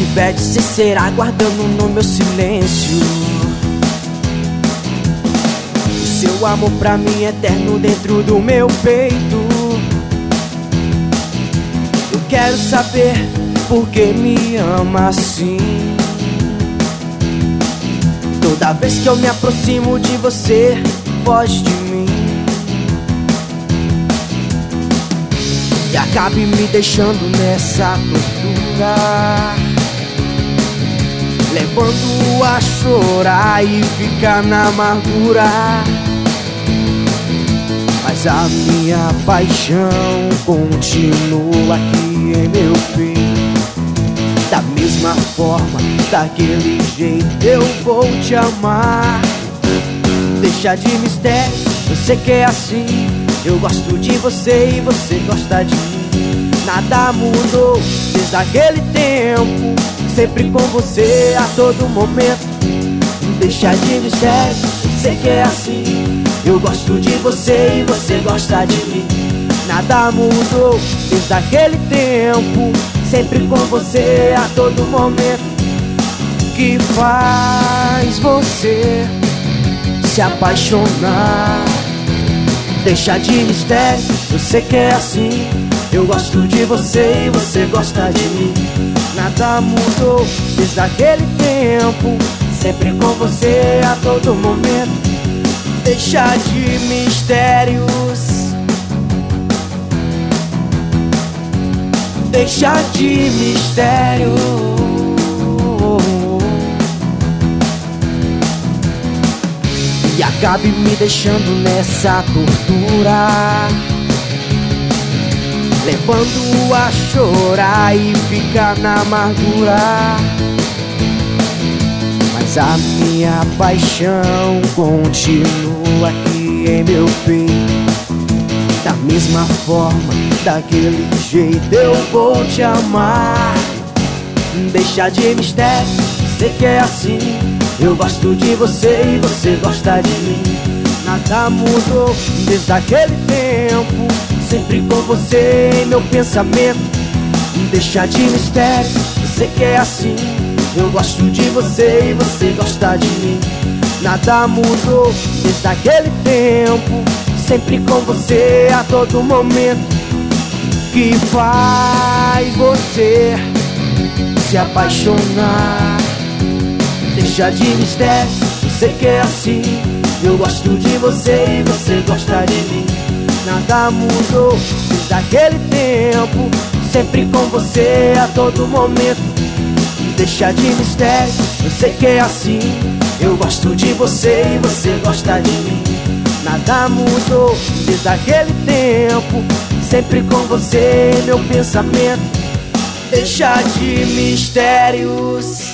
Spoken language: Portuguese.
tiver de ser aguardando no meu silêncio. O seu amor pra mim é eterno dentro do meu peito. Eu quero saber por que me ama assim. Toda vez que eu me aproximo de você, foge de mim e acabe me deixando nessa tortura, levando a chorar e ficar na amargura. Mas a minha paixão continua aqui em meu peito. Da mesma forma, daquele jeito eu vou te amar. Deixa de mistério, eu sei que é assim. Eu gosto de você e você gosta de mim. Nada mudou desde aquele tempo, sempre com você a todo momento. Deixa de mistério, eu sei que é assim. Eu gosto de você e você gosta de mim. Nada mudou desde aquele tempo, sempre com você a todo momento. Que faz você se apaixonar? Deixa de mistério, eu sei que é assim. Eu gosto de você e você gosta de mim. Nada mudou desde aquele tempo, sempre com você a todo momento. Deixa de mistérios, deixa de mistério e acabe me deixando nessa tortura, levando a chorar e ficar na amargura. Mas a minha paixão continua aqui em meu peito. Da mesma forma, daquele jeito eu vou te amar. Deixa de mistério, sei que é assim. Eu gosto de você e você gosta de mim. Nada mudou desde aquele tempo, sempre com você em meu pensamento. Deixa de mistério, sei que é assim. Eu gosto de você e você gosta de mim. Nada mudou desde aquele tempo, sempre com você a todo momento. Que faz você se apaixonar? Deixa de mistério, eu sei que é assim. Eu gosto de você e você gosta de mim. Nada mudou desde aquele tempo, sempre com você a todo momento. Deixa de mistério, eu sei que é assim. Eu gosto de você e você gosta de mim. Nada mudou desde aquele tempo, sempre com você em meu pensamento. Deixa de mistérios,